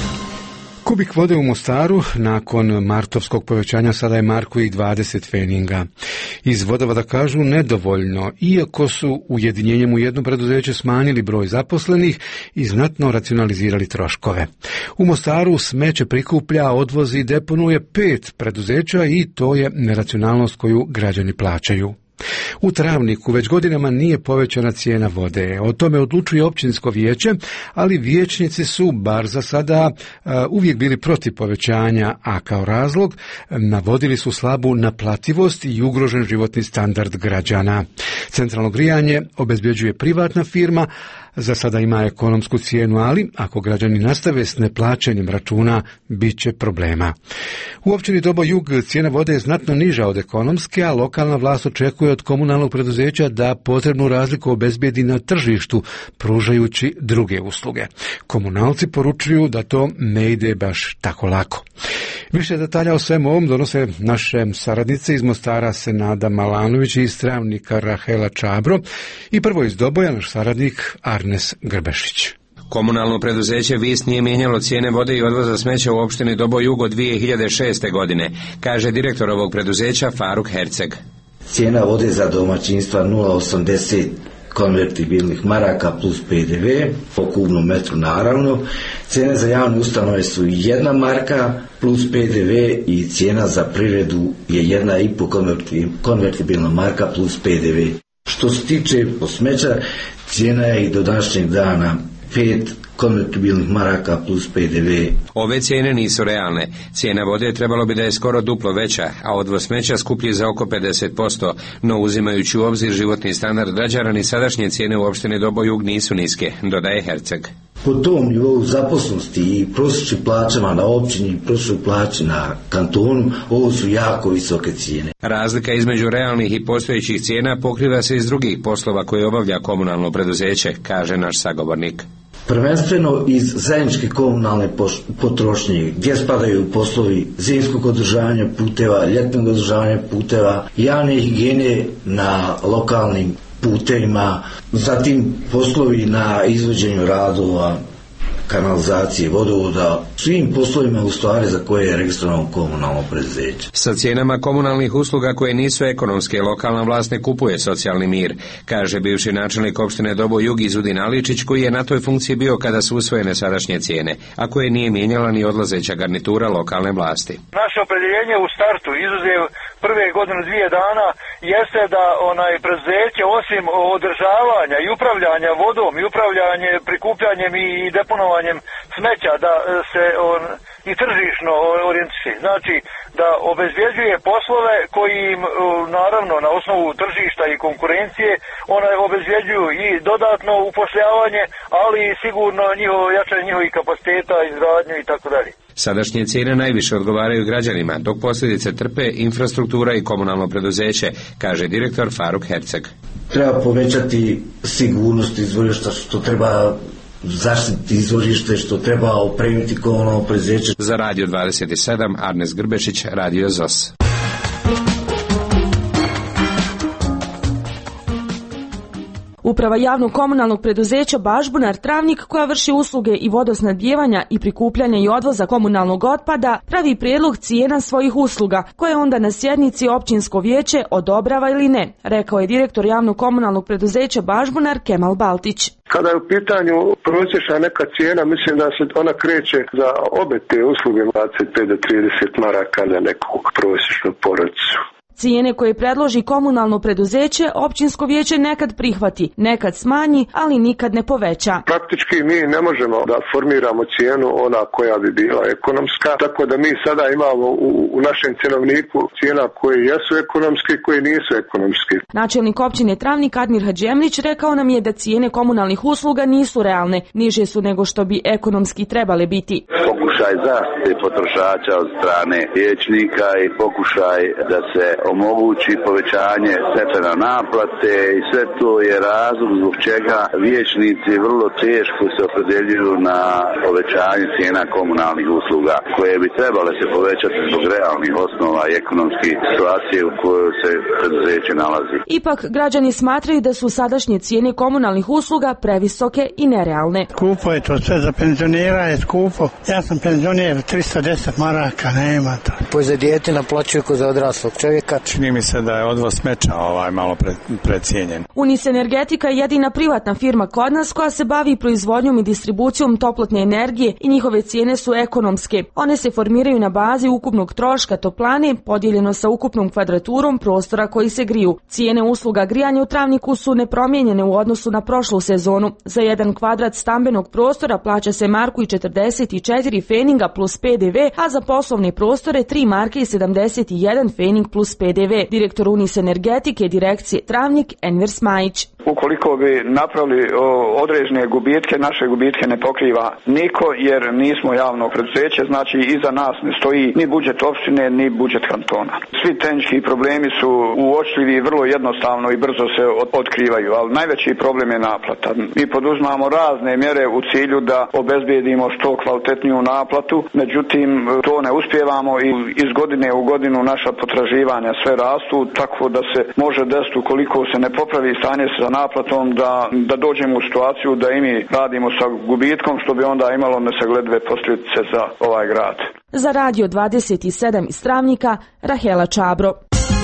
Kubik vode u Mostaru nakon martovskog povećanja sada je marku i dvadeset feninga. Iz vodovoda kažu nedovoljno, iako su ujedinjenjem u jedno preduzeće smanjili broj zaposlenih i znatno racionalizirali troškove. U Mostaru smeće prikuplja, odvozi i deponuje pet preduzeća i to je neracionalnost koju građani plaćaju. U Travniku već godinama nije povećana cijena vode. O tome odlučuje općinsko vijeće, ali vijećnici su, bar za sada, uvijek bili protiv povećanja, a kao razlog navodili su slabu naplativost i ugrožen životni standard građana. Centralno grijanje obezbjeđuje privatna firma, za sada ima ekonomsku cijenu, ali ako građani nastave s neplaćanjem računa, bit će problema. U općini Dobo Jug cijena vode je znatno niža od ekonomske, a lokalna vlast očekuje od komunalnog preduzeća da potrebnu razliku obezbijedi na tržištu, pružajući druge usluge. Komunalci poručuju da to ne ide baš tako lako. Više detalja o svemu ovom donose naše saradnice iz Mostara Senada Malanović i iz Travnika Rahela Čabro i prvo iz Doboja naš saradnik Arnes Grbešić. Komunalno preduzeće Vis nije mijenjalo cijene vode i odvoza smeća u opštini Dobo Jug od dvije hiljade šeste. godine, kaže direktor ovog preduzeća Faruk Herceg. Cijena vode za domaćinstva nula zarez osamdeset konvertibilnih maraka plus P D V po kubnom metru naravno. Cijene za javne ustanove su jedna marka plus P D V i cijena za privredu je jedna i po konvertibilna marka plus P D V. Što se tiče smeća, cijena je i do današnjeg dana pet konvertibilnih maraka plus P D V. Ove cijene nisu realne. Cijena vode trebalo bi da je skoro duplo veća, a odvoz smeća skuplji za oko pedeset posto, no uzimajući u obzir životni standard građana ni sadašnje cijene u opštini Dobo Jug nisu niske, dodaje Herceg. Po tom nivou zaposlenosti i prosječnim plaćama na općini i prosječnoj plaći na kantonu, ovo su jako visoke cijene. Razlika između realnih i postojećih cijena pokriva se iz drugih poslova koje obavlja komunalno preduzeće, kaže naš sagovornik. Prvenstveno iz zajedničke komunalne potrošnje, gdje spadaju poslovi zimskog održavanja puteva, ljetnog održavanja puteva, javne higijene na lokalnim putevima, zatim poslovi na izvođenju radova, kanalizacije, vodovoda, svim poslovima u stvari za koje je registrovano komunalno preduzeće. Sa cijenama komunalnih usluga koje nisu ekonomske, lokalna vlast ne kupuje socijalni mir, kaže bivši načelnik opštine Dobo Jug Izudin Aličić, koji je na toj funkciji bio kada su usvojene sadašnje cijene, a koje nije mijenjala ni odlazeća garnitura lokalne vlasti. Naše opredjeljenje u startu, izuzev prve godinu dvije dana, jeste da onaj preduzeće osim održavanja i upravljanja vodom i upravljanje prikupljanjem i deponovanjem smeća da se on i tržišno orijentiše. Znači da obezbjeđuje poslove koji im naravno na osnovu tržišta i konkurencije onaj obezbjeđuju i dodatno upošljavanje, ali i sigurno njihovo jačanje njihovih kapaciteta, izgradnju i tako dalje. Sadašnje cijene najviše odgovaraju građanima, dok posljedice trpe infrastruktura i komunalno preduzeće, kaže direktor Faruk Herceg. Treba povećati sigurnost izvorišta, što treba zaštiti izvorište, što treba opremiti komunalno preduzeće. Za Radio dvadeset sedam, Arnes Grbešić, Radio Z O S. Uprava javnog komunalnog preduzeća Bažbunar Travnik, koja vrši usluge i vodosnadbijevanja i prikupljanja i odvoza komunalnog otpada, pravi prijedlog cijena svojih usluga, koje onda na sjednici općinsko vijeće odobrava ili ne, rekao je direktor javnog komunalnog preduzeća Bažbunar Kemal Baltić. Kada je u pitanju prosječna neka cijena, mislim da se ona kreće za obe te usluge dvadeset pet do trideset maraka za nekog prosječnu porodicu. Cijene koje predloži komunalno preduzeće, općinsko vijeće nekad prihvati, nekad smanji, ali nikad ne poveća. Praktički mi ne možemo da formiramo cijenu ona koja bi bila ekonomska, tako da mi sada imamo u, u našem cjenovniku cijena koje jesu ekonomske i koje nisu ekonomske. Načelnik općine Travnik Admir Hadžemlić rekao nam je da cijene komunalnih usluga nisu realne, niže su nego što bi ekonomski trebale biti. Pokušaj zaštite potrošača od strane vijećnika i pokušaj da se omogući povećanje stepena naplate i sve to je razlog zbog čega vijećnici vrlo teško se opredjeljuju na povećanje cijena komunalnih usluga koje bi trebale se povećati zbog realnih osnova i ekonomskih situacije u kojoj se preduzeće nalazi. Ipak građani smatraju da su sadašnje cijene komunalnih usluga previsoke i nerealne. Skupo je to sve, za penzionera je skupo. Ja sam penzioner, tristo deset maraka, nema to. Po za dijete naplaćuju ko za odraslog čovjeka. Čini mi se da je odvoz smeća ovaj malo pre, precijenjen. Unis Energetika je jedina privatna firma kod nas koja se bavi proizvodnjom i distribucijom toplotne energije i njihove cijene su ekonomske. One se formiraju na bazi ukupnog troška toplane podijeljeno sa ukupnom kvadraturom prostora koji se griju. Cijene usluga grijanja u Travniku su nepromijenjene u odnosu na prošlu sezonu. Za jedan kvadrat stambenog prostora plaća se marku i četrdeset četiri feninga plus P D V, a za poslovne prostore tri marke i sedamdeset jedan fening plus P D V. Direktor Unis Energetike direkcije Travnik Enver Smajić. Ukoliko bi napravili o, određene gubitke, naše gubitke ne pokriva niko jer nismo javno preduzeće, znači iza nas ne stoji ni budžet opštine ni budžet kantona. Svi tehnički problemi su uočljivi i vrlo jednostavno i brzo se od, otkrivaju, ali najveći problem je naplata. Mi poduzmamo razne mjere u cilju da obezbijedimo što kvalitetniju naplatu, međutim to ne uspijevamo i iz godine u godinu naša potraživanja sve rastu, tako da se može desiti ukoliko se ne popravi stanje sa naplatom da, da dođemo u situaciju da i mi radimo sa gubitkom, što bi onda imalo nesagledive posljedice za ovaj grad. Za Radio dvadeset sedam iz Travnika, Rahela Čabro.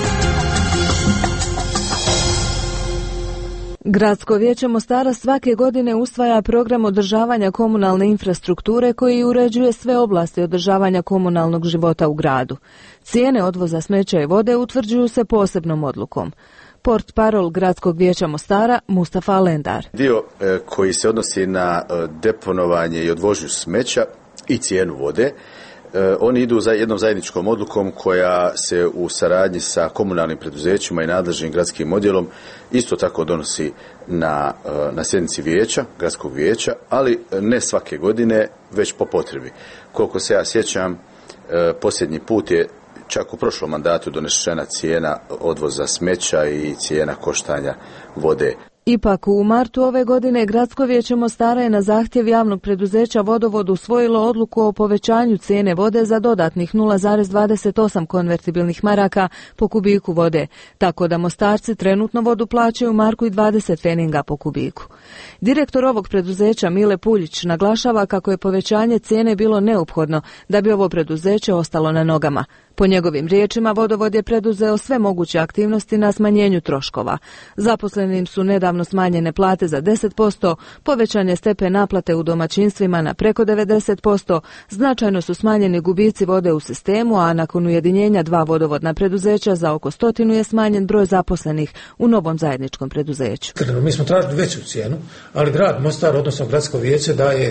Gradsko vijeće Mostara svake godine usvaja program održavanja komunalne infrastrukture koji uređuje sve oblasti održavanja komunalnog života u gradu. Cijene odvoza smeća i vode utvrđuju se posebnom odlukom. Portparol Gradskog vijeća Mostara Mustafa Alendar. Dio e, koji se odnosi na e, deponovanje i odvožnju smeća i cijenu vode, e, oni idu za jednom zajedničkom odlukom koja se u saradnji sa komunalnim preduzećima i nadležnim gradskim odjelom isto tako donosi na, e, na sjednici vijeća, Gradskog vijeća, ali ne svake godine, već po potrebi. Koliko se ja sjećam, e, posljednji put je čak u prošlom mandatu donešena cijena odvoza smeća i cijena koštanja vode. Ipak u martu ove godine Gradsko vijeće Mostara je na zahtjev javnog preduzeća Vodovod usvojilo odluku o povećanju cijene vode za dodatnih nula zarez dvadeset osam konvertibilnih maraka po kubiku vode, tako da Mostarci trenutno vodu plaćaju marku i dvadeset feninga po kubiku. Direktor ovog preduzeća Mile Puljić naglašava kako je povećanje cijene bilo neophodno da bi ovo preduzeće ostalo na nogama. Po njegovim riječima, Vodovod je preduzeo sve moguće aktivnosti na smanjenju troškova. Zaposlenim su nedavno smanjene plate za deset posto, povećanje stepen naplate u domaćinstvima na preko devedeset posto, značajno su smanjeni gubici vode u sistemu, a nakon ujedinjenja dva vodovodna preduzeća za oko stotinu je smanjen broj zaposlenih u novom zajedničkom preduzeću. Mi smo tražili veću cijenu, ali grad Mostar, odnosno Gradsko vijeće, daje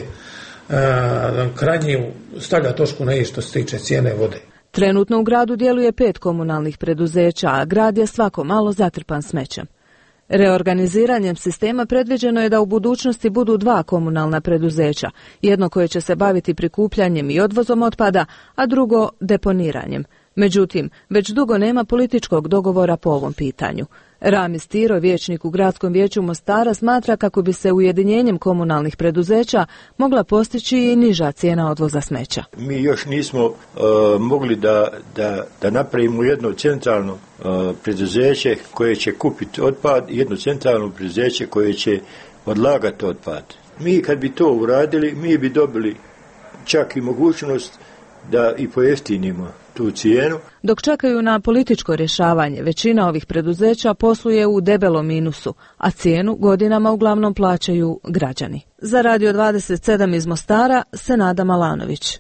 a, krajnji stavlja točku na i što se tiče cijene vode. Trenutno u gradu djeluje pet komunalnih preduzeća, a grad je svako malo zatrpan smećem. Reorganiziranjem sistema predviđeno je da u budućnosti budu dva komunalna preduzeća, jedno koje će se baviti prikupljanjem i odvozom otpada, a drugo deponiranjem. Međutim, već dugo nema političkog dogovora po ovom pitanju. Ramis Tiro, vijećnik u Gradskom vijeću Mostara, smatra kako bi se ujedinjenjem komunalnih preduzeća mogla postići i niža cijena odvoza smeća. Mi još nismo uh, mogli da, da, da napravimo jedno centralno uh, preduzeće koje će kupiti otpad i jedno centralno preduzeće koje će odlagati otpad. Mi kad bi to uradili, mi bi dobili čak i mogućnost da i pojeftinimo tu cijenu. Dok čekaju na političko rješavanje, većina ovih preduzeća posluje u debelom minusu, a cijenu godinama uglavnom plaćaju građani. Za Radio dvadeset sedam iz Mostara, Senada Malanović.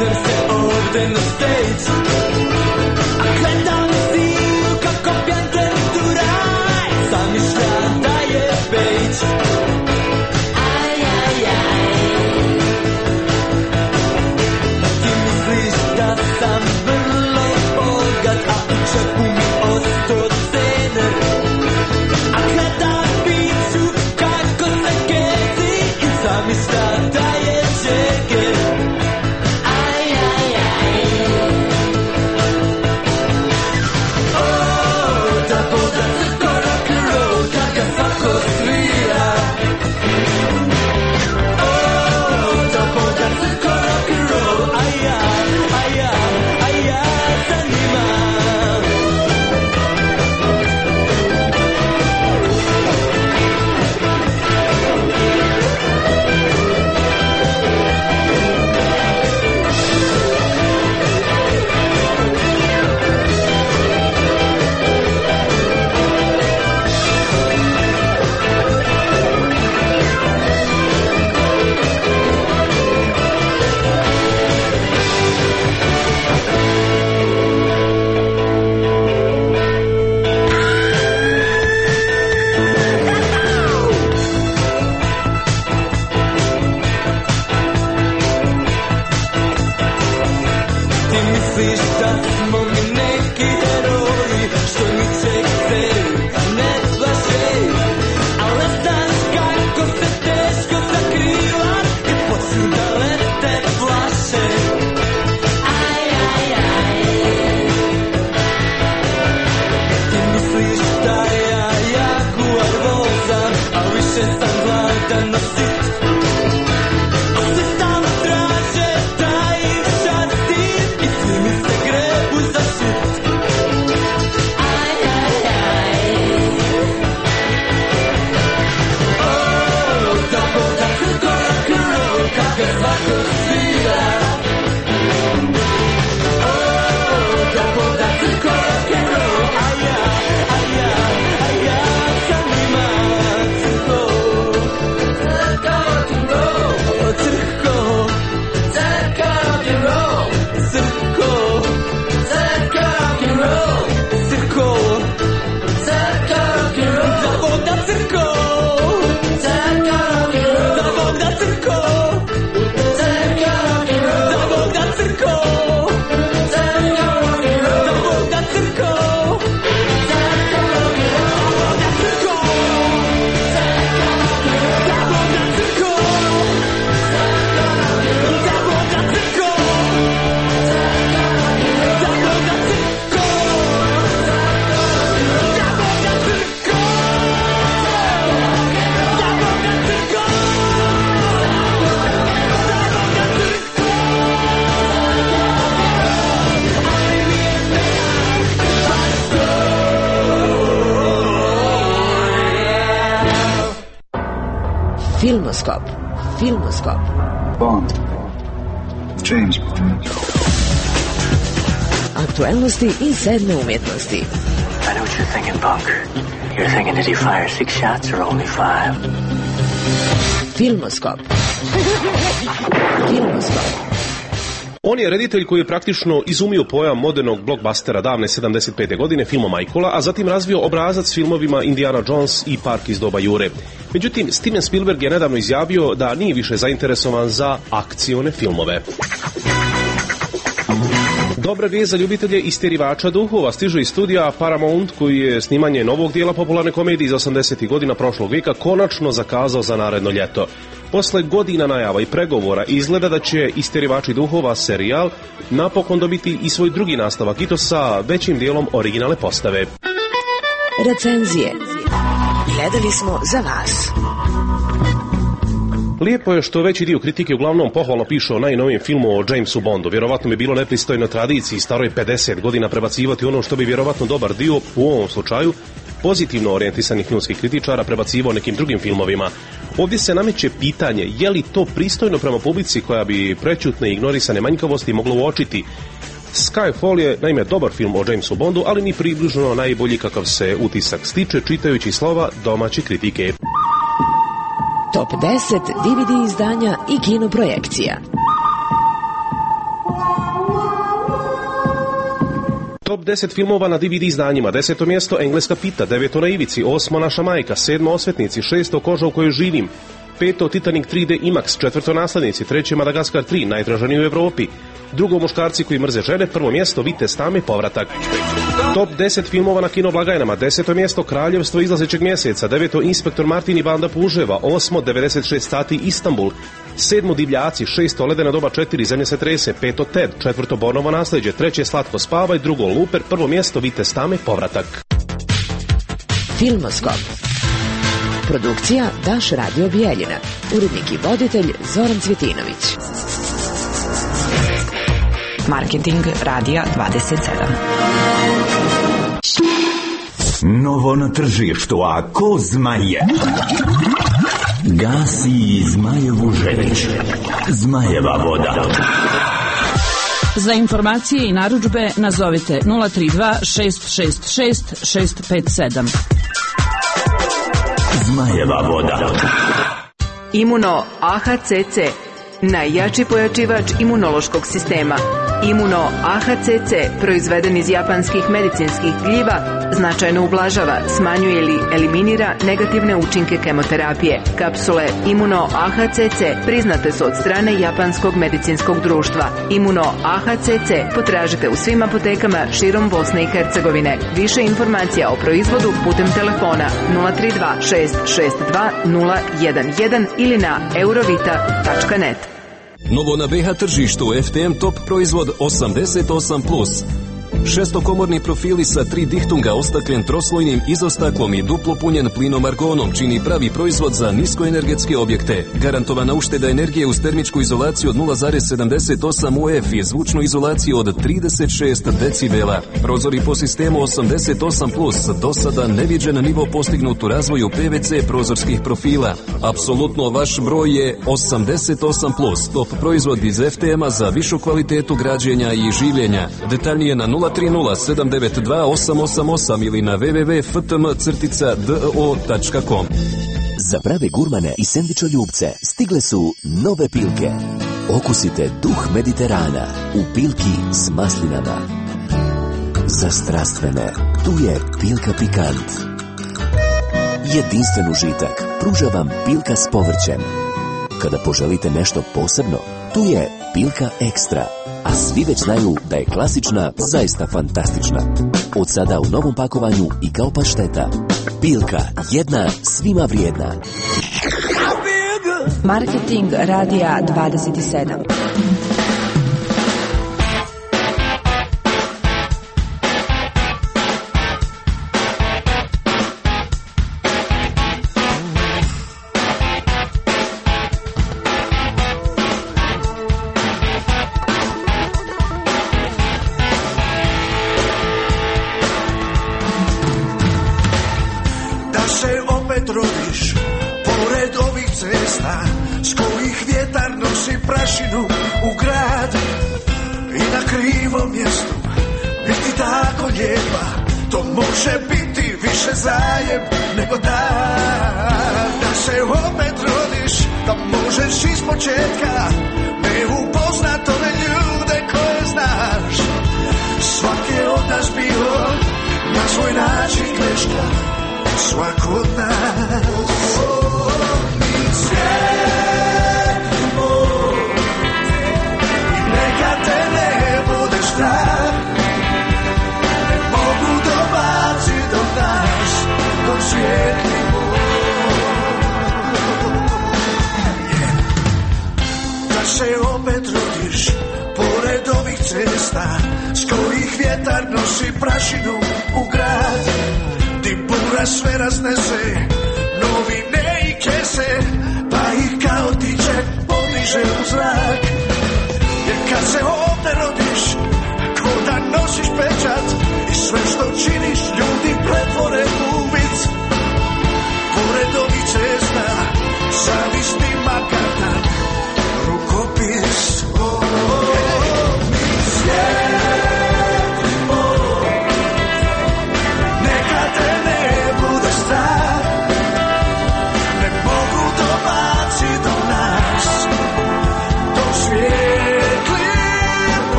partner se ovde na stage. A gledam ziju kako pjan tenturaj, zamišlja da je peć. Aj, aj, aj. Ti misliš da sam vrlo bogat, a u čepu mi osto cener. A gledam piću kako se kezi i zamišlja da je džeger. Aj, aj, aj. O, da boga crko rock'n'roll, kaka svako svira. O, da boga crko rock'n'roll, a ja, a ja, a ja zanimam. Ti misliš da smo mi neki heroji, što ničeg se ne plaše. A letaš kako se teško sakriva i počnu da lete flaše. Aj, aj, aj. Ti misliš da ja jaguar vozam, a više sam gladan na sit. A svi stalno traže da ih šastim i svi mi se grebu za šut. Aj, aj, aj. O, da boga crko rock'n'roll, kaka svako svira. O, da boga crko rock'n'roll, a ja, a ja, a ja zanimam crko. Crko rock'n'roll, o crko. Crko rock'n'roll, crko. Crko rock'n'roll, crko. Crko rock'n'roll, da boga crko. Crko rock'n'roll, da boga crko. Crko rock'n'roll, da boga crko. Crko rock'n'roll, da boga crko. Crko rock'n'roll, da boga crko. Da boga crko. Da boga crko. Da boga crko. Da boga crko. Da boga crko. Filmoskop. Filmoskop. Bond. James Bond. Aktuelnosti i sedme umjetnosti. I know what you're thinking, punk. You're thinking, did he fire six shots or only five? Filmoskop. Filmoskop. On je reditelj koji je praktično izumio pojam modernog blockbustera davne sedamdeset pete godine filma Michaela, a zatim razvio obrazac filmovima Indiana Jones i Park iz doba Jure. Međutim, Steven Spielberg je nedavno izjavio da nije više zainteresovan za akcione filmove. Dobra vijest za ljubitelje isterivača duhova stiže iz studija Paramount, koji je snimanje novog dijela popularne komedije iz osamdesetih godina prošlog vijeka konačno zakazao za naredno ljeto. Posle godina najava i pregovora izgleda da će Isterivači duhova serijal napokon dobiti i svoj drugi nastavak, i to sa većim dijelom originalne postave. Recenzije. Gledali smo za vas. Lijepo je što veći dio kritike uglavnom pohvalno piše o najnovijem filmu o Jamesu Bondu. Vjerovatno bi bilo nepristojno tradiciji staroj pedeset godina prebacivati ono što bi vjerovatno dobar dio, u ovom slučaju, pozitivno orijentisanih filmskih kritičara prebacivao nekim drugim filmovima. Ovdje se nameće pitanje je li to pristojno prema publici koja bi prećutne i ignorisane manjkavosti moglo uočiti. Skyfall je naime dobar film o Jamesu Bondu, ali ni približno najbolji kakav se utisak stiče čitajući slova domaće kritike. Top deset D V D izdanja i kinoprojekcija. Top deset filmova na D V D izdanjima. Deseto mjesto Engleska pita, deveto Na ivici, osmo Naša majka, sedmo Osvetnici, šesto Koža u kojoj živim, peto Titanic tri D IMAX, četvrto Naslednici, treće Madagaskar tri, najtraženiji u Evropi, drugo Muškarci koji mrze žene, prvo mjesto Vitez Tame, povratak. Top deset filmova na kino blagajnama. Deseto mjesto Kraljevstvo izlazećeg mjeseca, deveto Inspektor Martin i banda puževa, osmo devedeset šest sati Istanbul, sedmo Divljaci, šesto Ledena doba četiri, Zemlja se trese, peto Ted, četvrto Bornovo nasleđe, treće Slatko spavaj, drugo Luper, prvo mjesto Vitez Tame, povratak. Filmoskop. Produkcija Daš Radio Bijeljina. Urednik i voditelj Zoran Cvjetinović. Marketing Radija dvadeset sedam. Novo na tržištu, a ko zmaje? Gasi Zmajevu želić. Zmajeva voda. Za informacije i narudžbe nazovite nula tri dva šest šest šest šest pet sedam. Zmajeva voda. Imuno A H C C, najjači pojačivač imunološkog sistema. Imuno A H C C, proizveden iz japanskih medicinskih gljiva, značajno ublažava, smanjuje ili eliminira negativne učinke kemoterapije. Kapsule Imuno A H C C priznate su od strane Japanskog medicinskog društva. Imuno A H C C potražite u svim apotekama širom Bosne i Hercegovine. Više informacija o proizvodu putem telefona nula tri dva šest šest dva nula jedan jedan ili na eurovita tačka net. Novo na B H tržištu F T M Top proizvod osamdeset osam plus. Šestokomorni profili sa tri dihtunga ostakljen troslojnim izostaklom i duplo punjen plinom argonom čini pravi proizvod za niskoenergetske objekte. Garantovana ušteda energije uz termičku izolaciju od nula zarez sedamdeset osam U F i zvučnu izolaciju od trideset šest decibela. Prozori po sistemu osamdeset osam plus, do sada neviđen nivo postignut u razvoju P V C prozorskih profila. Apsolutno vaš broj je osamdeset osam plus, top proizvod iz F T M-a za višu kvalitetu građenja i življenja. Detaljnije na nula tri nula sedam devet dva osam osam osam ili na w w w tačka f t m crtica d o tačka com. Za prave gurmane i sendvičoljubce stigle su nove pilke. Okusite duh Mediterana u pilki s maslinama. Za strastvene, tu je Pilka Pikant. Jedinstven užitak pruža vam Pilka s povrćem. Kada poželite nešto posebno, tu je Pilka Ekstra. A svi već znaju da je klasična zaista fantastična. Od sada u novom pakovanju i kao pašteta. Pilka, jedna svima vrijedna. Marketing Radija dvadeset sedam.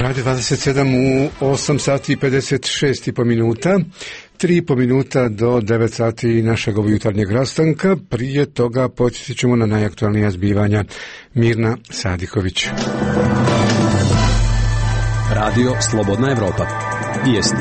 Radio dvadeset sedam u osam sati i pedeset šest i po minuta. tri i po minuta do devet sati našeg jutarnjeg rastanka. Prije toga početi ćemo na najaktualnija zbivanja. Mirna Sadiković. Radio Slobodna Evropa. Vijesti.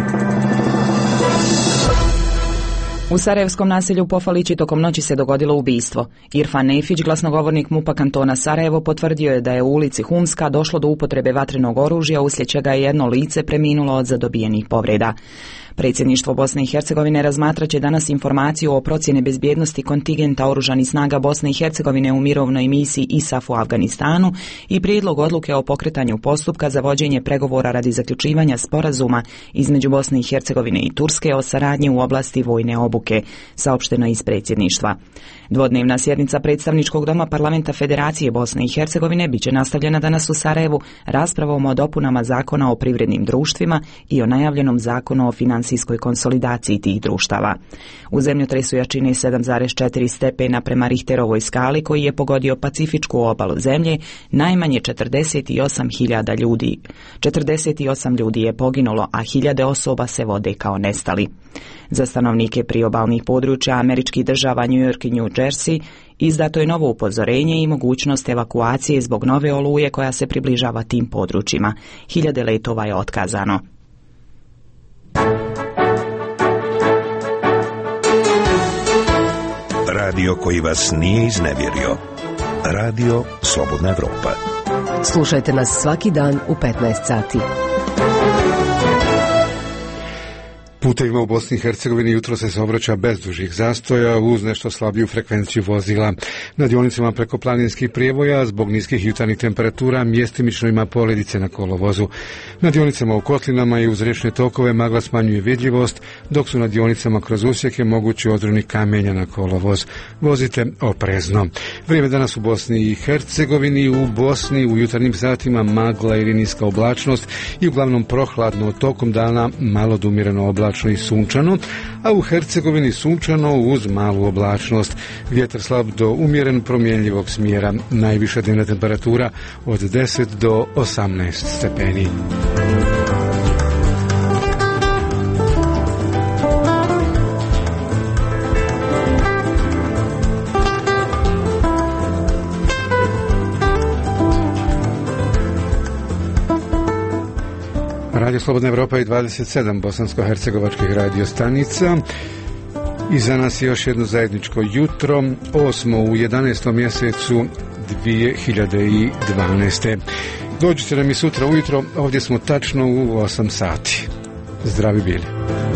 U sarajevskom naselju Pofalići tokom noći se dogodilo ubistvo. Irfan Nefić, glasnogovornik MUP-a kantona Sarajevo, potvrdio je da je u ulici Humska došlo do upotrebe vatrenog oružja, uslijed čega je jedno lice preminulo od zadobijenih povreda. Predsjedništvo Bosne i Hercegovine razmatraće danas informaciju o procjeni bezbjednosti kontingenta oružanih snaga Bosne i Hercegovine u mirovnoj misiji I S A F u Afganistanu i prijedlog odluke o pokretanju postupka za vođenje pregovora radi zaključivanja sporazuma između Bosne i Hercegovine i Turske o saradnji u oblasti vojne obuke, saopšteno iz predsjedništva. Dvodnevna sjednica predstavničkog doma Parlamenta Federacije Bosne i Hercegovine biće nastavljena danas u Sarajevu raspravom o dopunama zakona o privrednim društvima i o najavljenom zakonu o financijskoj konsolidaciji tih društava. U zemljotresu jačine sedam zarez četiri stepena prema Richterovoj skali, koji je pogodio Pacifičku obalu zemlje, najmanje četrdeset osam hiljada ljudi. četrdeset osam ljudi je poginulo, a hiljade osoba se vode kao nestali. Za stanovnike priobalnih područja američkih država New York i New Jersey izdato je novo upozorenje i mogućnost evakuacije zbog nove oluje koja se približava tim područjima. Hiljade letova je otkazano. Radio koji vas nije iznevjerio. Radio Slobodna Evropa. Slušajte nas svaki dan u petnaest sati. Putevima u Bosni i Hercegovini jutro se saobraća bez dužih zastoja uz nešto slabiju frekvenciju vozila. Na dionicama preko planinskih prijevoja zbog niskih jutarnjih temperatura mjestimično ima poledice na kolovozu. Na dionicama u kotlinama i uz riječne tokove magla smanjuje vidljivost, dok su na dionicama kroz usjeke mogući odroni kamenja na kolovoz. Vozite oprezno. Vrijeme danas u Bosni i Hercegovini. U Bosni u jutarnjim satima magla ili niska oblačnost i uglavnom prohladno, tokom dana malo do umjereno oblačnost i sunčano, a u Hercegovini sunčano uz malu oblačnost. Vjetar slab do umjeren promjenljivog smjera. Najviša dnevna temperatura od deset do osamnaest stepeni. Radio Slobodna Evropa i dvadeset sedam bosansko-hercegovačkih radio stanica. I za nas je još jedno zajedničko jutro, osmo u jedanaestom mjesecu dvije hiljade dvanaeste. Dođite nam i sutra ujutro, ovdje smo tačno u osam sati. Zdravi bili.